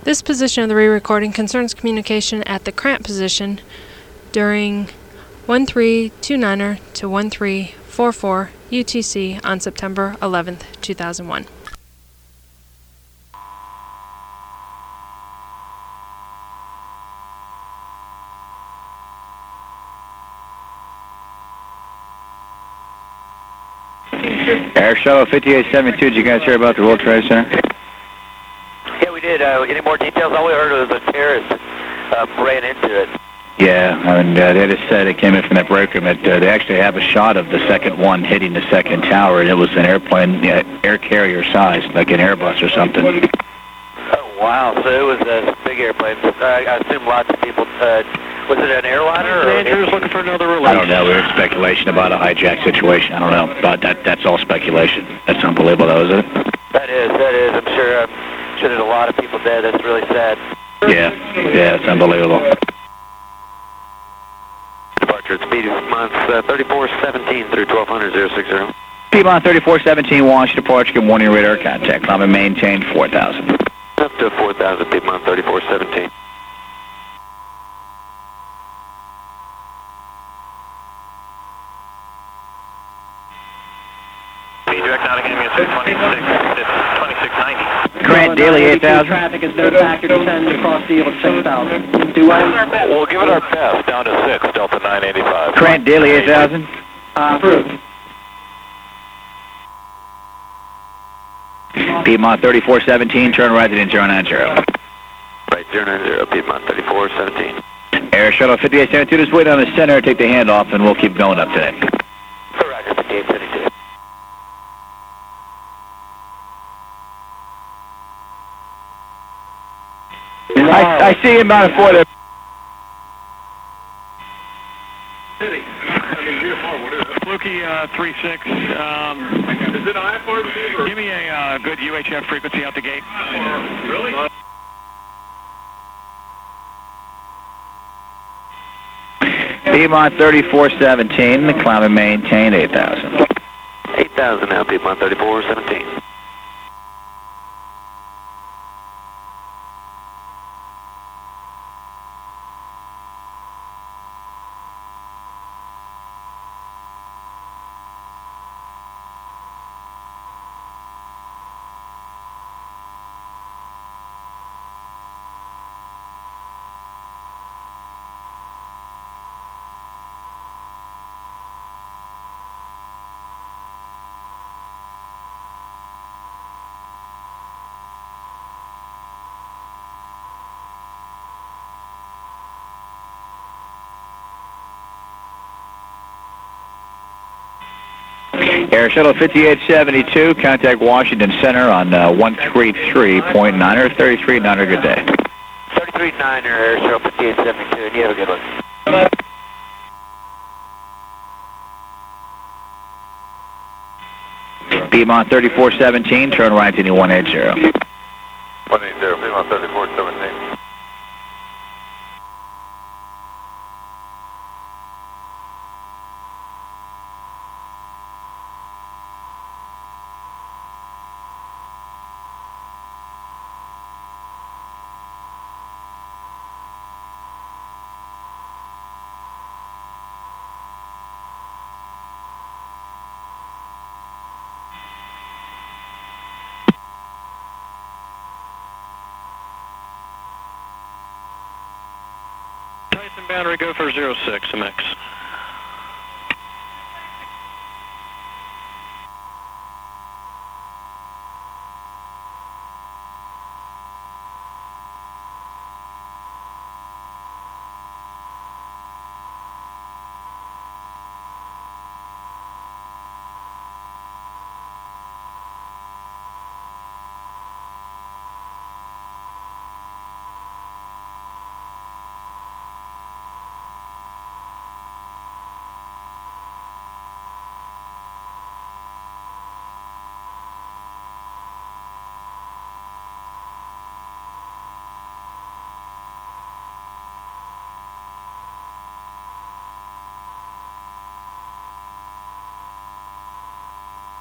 This position of the re-recording concerns communication at the cramp position during 1329er to 1344 UTC on September 11th, 2001. Air Shuttle 5872, did you guys hear about the World Trade Center? Yeah, we did. Any more details? All we heard was the terrorists ran into it. Yeah, and they just said it came in from that break room. They actually have a shot of the second one hitting the second tower, and it was an airplane, air carrier size, like an Airbus or something. Oh, wow. So it was a big airplane. I assume lots of people... was it an airliner? Or Andrew's looking for another release. I don't know. We were in speculation about a hijack situation. I don't know. But that's all speculation. That's unbelievable, though, isn't it? That is. I'm sure there's a lot of people dead. That's really sad. Yeah, it's unbelievable. Departure at speed months 3417 through 1200 060. Piedmont 3417, launch departure, good morning, radar contact. Climb and maintain 4,000. Up to 4,000, Piedmont 3417. Direct Nottingham, 2690. Grant Daily 8,000. Traffic is no factor, descend across the yield 6,000. Do I? We'll give it our best, down to 6, Delta 985. Grant Daily 8,000. Approved. Piedmont 3417, turn right at 090. Right, 090, Piedmont 3417. Air Shuttle 5872, just wait on the center, take the handoff, and we'll keep going up today. Roger, 5872. I see him out of 4 Fluky 36. Is it I-4? Give me a good UHF frequency out the gate. Really? Piedmont 3417, climb and maintain 8,000. 8,000 now, Piedmont 3417. Air Shuttle 5872, contact Washington Center on 133.9 or 33.9, good day. 33.9 Air Shuttle 5872, and you have a good one. Piedmont 3417, turn right to 180. 180, Piedmont 3417. Tyson boundary, go for 06, MX.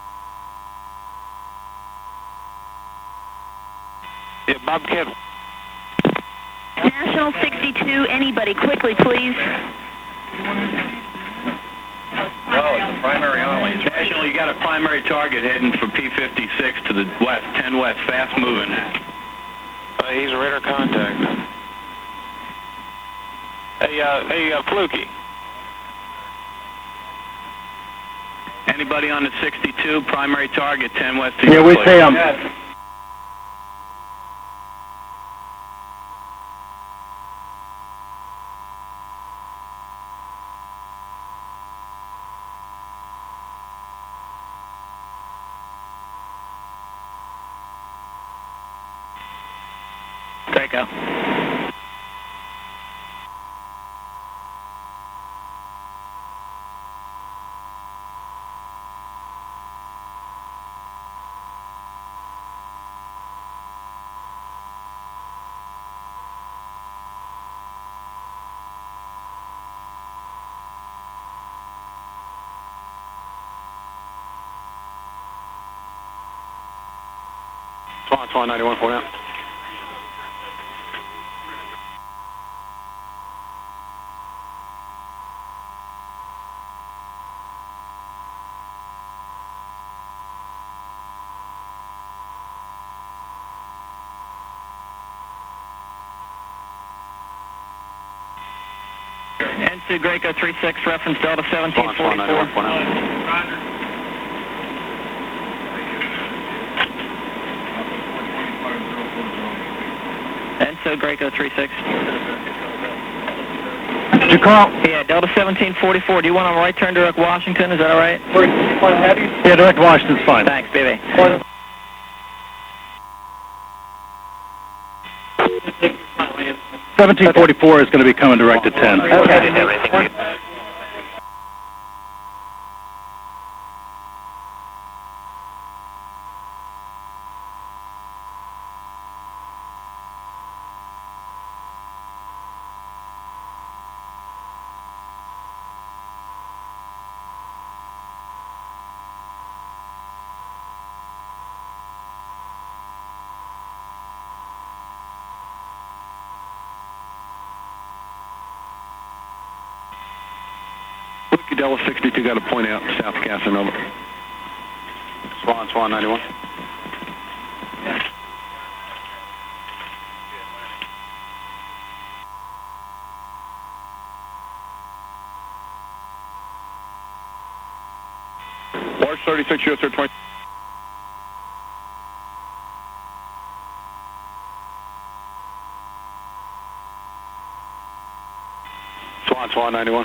Yeah, Bobcat National 62, anybody, quickly, please. Oh, it's a primary only. National, you got a primary target heading for P56 to the west, 10 west, fast moving. He's radar contact. Hey, Fluky. Anybody on the 62, primary target, 10 west. Yeah, we say Draco. Swan 91 for now. N2 Graco 36, reference Delta 1744. N2 Graco 36. Did you call? Yeah, Delta 1744. Do you want a right turn direct Washington? Is that all right? Yeah, direct Washington's fine. Thanks, baby. 1744 is going to be coming direct to 10. Okay. Delta 62 got a point out south of Casanova. Swan 91. Large 36 US 20. Swan 91.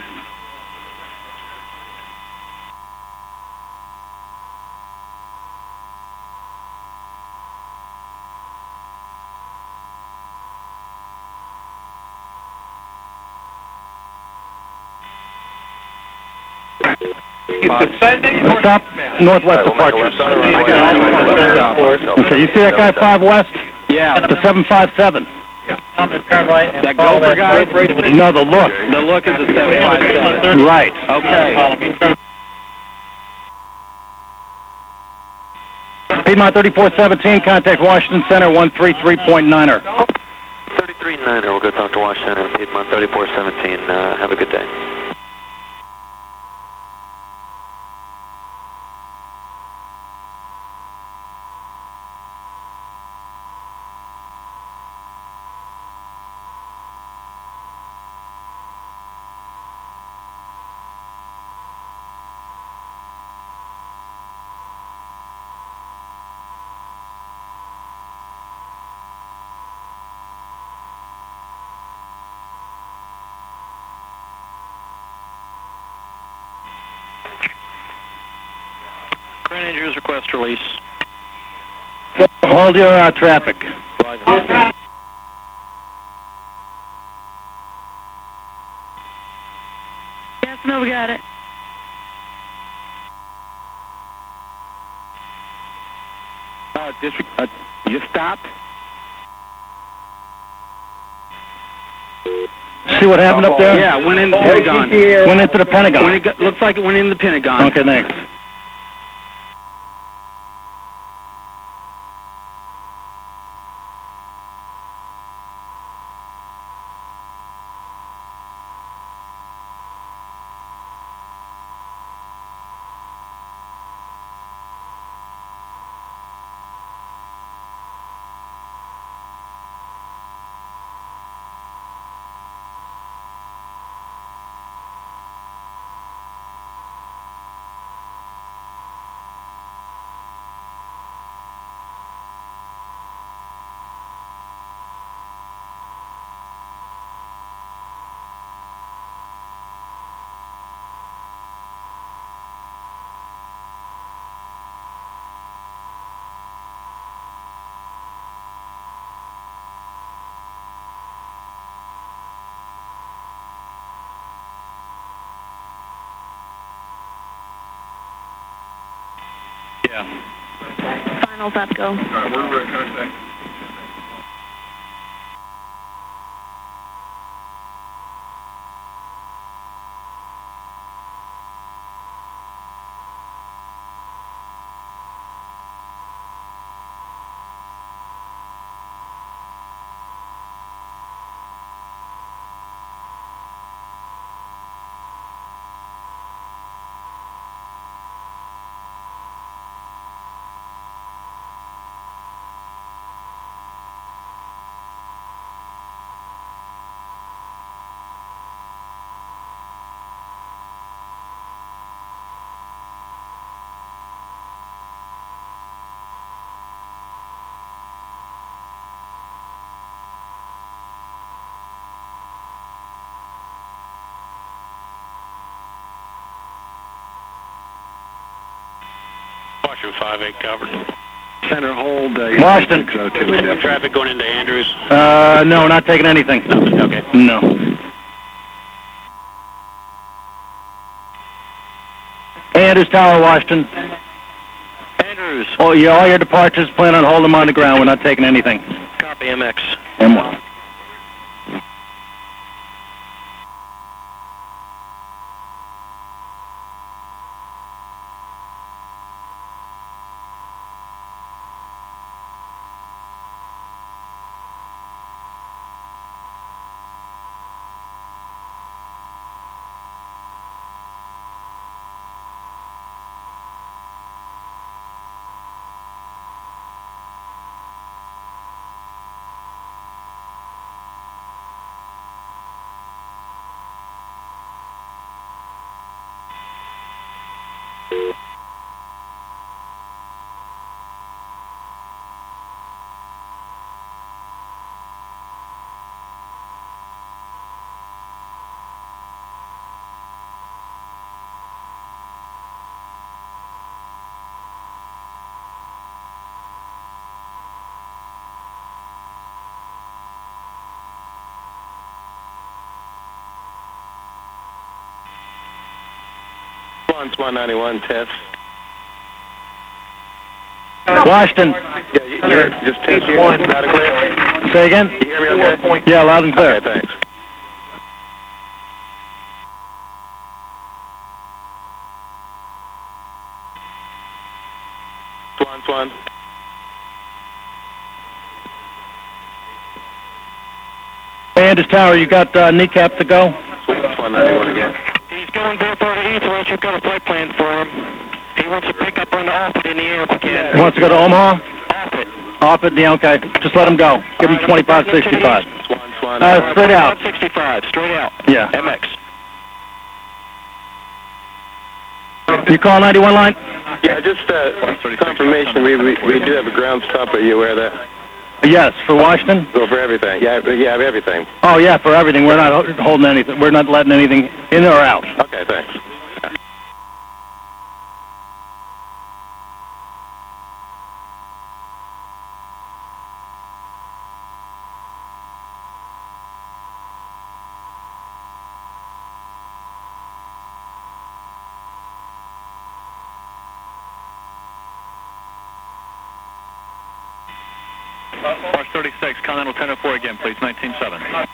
Stop northwest departure. Okay, you see that guy 5 west? Yeah. The 757. That Gopher guy? No, the look. The look is a 757. Right. Okay. Piedmont 3417, contact Washington Center 133.9er. 33.9er, we'll go talk to Washington and Piedmont 3417. Have a good day. Current injuries request release. Hold your traffic. Yes, no, we got it. You stopped? See what happened up there? Yeah, went in the Pentagon. Went into the Pentagon. Looks like it went in the Pentagon. Okay, thanks. Yeah. Final up, go. All right, we're contact. Washington 58 covered. Center hold. Washington. Traffic going into Andrews? No, not taking anything. Okay. No. Andrews Tower, Washington. Andrews. Oh, yeah, all your departures, plan on holding them on the ground. We're not taking anything. Copy, MX. M1. Swan 91, test. Washington. Yeah, you're just test you. Loud and clear. Say again? You hear me okay? Yeah, loud and clear. Okay, thanks. Swan. Andrews Tower, you got kneecap to go? Swan 91 again. He's going there for the east, unless you've got a flight plan for him. He wants to pick up on the Offutt in the air if we can. He wants to go to Omaha? Offutt. Offutt, yeah, okay. Just let him go. Give him 2565. Swan. Straight out. 65, straight out. Yeah. MX. You call 91 line? Yeah, just confirmation. We do have a ground stop. Are you aware of that? Yes, for Washington? Go for everything. Yeah, everything. Oh, yeah, for everything. We're not holding anything. We're not letting anything in or out. Okay, thanks. March 36, Continental 1004 again, please, 19.7.